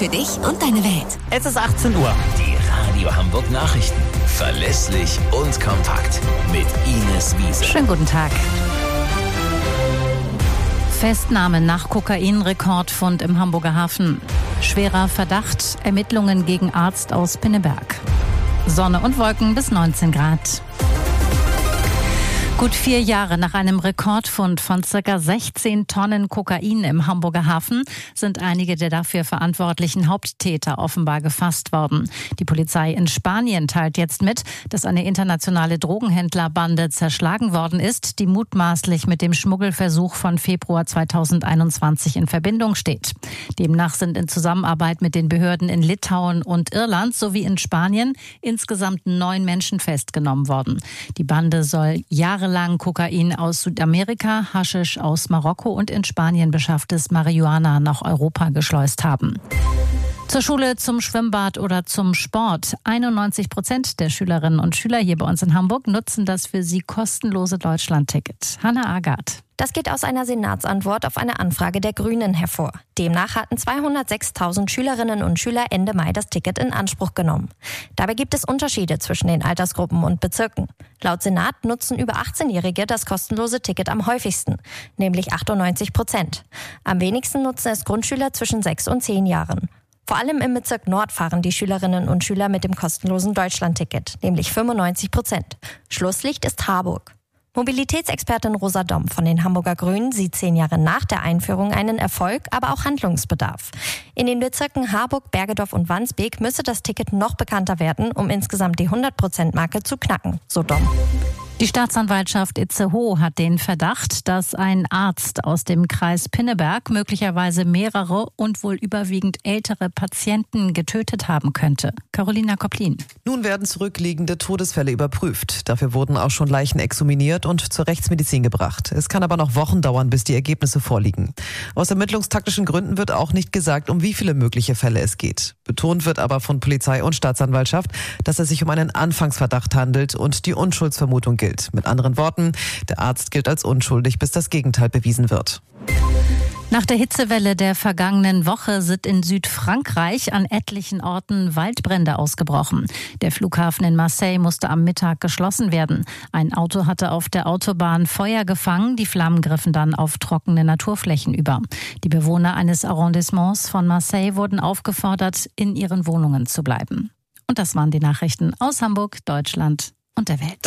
für dich und deine Welt. Es ist 18 Uhr. Die Radio Hamburg Nachrichten. Verlässlich und kompakt. Mit Ines Wiese. Schönen guten Tag. Festnahme nach Kokainrekordfund im Hamburger Hafen. Schwerer Verdacht, Ermittlungen gegen Arzt aus Pinneberg. Sonne und Wolken bis 19 Grad. Gut 4 Jahre nach einem Rekordfund von ca. 16 Tonnen Kokain im Hamburger Hafen sind einige der dafür verantwortlichen Haupttäter offenbar gefasst worden. Die Polizei in Spanien teilt jetzt mit, dass eine internationale Drogenhändlerbande zerschlagen worden ist, die mutmaßlich mit dem Schmuggelversuch von Februar 2021 in Verbindung steht. Demnach sind in Zusammenarbeit mit den Behörden in Litauen und Irland sowie in Spanien insgesamt 9 Menschen festgenommen worden. Die Bande soll jahrelang Kokain aus Südamerika, Haschisch aus Marokko und in Spanien beschafftes Marihuana nach Europa geschleust haben. Zur Schule, zum Schwimmbad oder zum Sport. 91% der Schülerinnen und Schüler hier bei uns in Hamburg nutzen das für sie kostenlose Deutschland-Ticket. Hannah Agath. Das geht aus einer Senatsantwort auf eine Anfrage der Grünen hervor. Demnach hatten 206.000 Schülerinnen und Schüler Ende Mai das Ticket in Anspruch genommen. Dabei gibt es Unterschiede zwischen den Altersgruppen und Bezirken. Laut Senat nutzen über 18-Jährige das kostenlose Ticket am häufigsten, nämlich 98%. Am wenigsten nutzen es Grundschüler zwischen 6 und 10 Jahren. Vor allem im Bezirk Nord fahren die Schülerinnen und Schüler mit dem kostenlosen Deutschland-Ticket, nämlich 95%. Schlusslicht ist Harburg. Mobilitätsexpertin Rosa Domm von den Hamburger Grünen sieht 10 Jahre nach der Einführung einen Erfolg, aber auch Handlungsbedarf. In den Bezirken Harburg, Bergedorf und Wandsbek müsse das Ticket noch bekannter werden, um insgesamt die 100%-Marke zu knacken, so Domm. Die Staatsanwaltschaft Itzehoe hat den Verdacht, dass ein Arzt aus dem Kreis Pinneberg möglicherweise mehrere und wohl überwiegend ältere Patienten getötet haben könnte. Carolina Koplin. Nun werden zurückliegende Todesfälle überprüft. Dafür wurden auch schon Leichen exhuminiert und zur Rechtsmedizin gebracht. Es kann aber noch Wochen dauern, bis die Ergebnisse vorliegen. Aus ermittlungstaktischen Gründen wird auch nicht gesagt, um wie viele mögliche Fälle es geht. Betont wird aber von Polizei und Staatsanwaltschaft, dass es sich um einen Anfangsverdacht handelt und die Unschuldsvermutung gilt. Mit anderen Worten, der Arzt gilt als unschuldig, bis das Gegenteil bewiesen wird. Nach der Hitzewelle der vergangenen Woche sind in Südfrankreich an etlichen Orten Waldbrände ausgebrochen. Der Flughafen in Marseille musste am Mittag geschlossen werden. Ein Auto hatte auf der Autobahn Feuer gefangen, die Flammen griffen dann auf trockene Naturflächen über. Die Bewohner eines Arrondissements von Marseille wurden aufgefordert, in ihren Wohnungen zu bleiben. Und das waren die Nachrichten aus Hamburg, Deutschland und der Welt.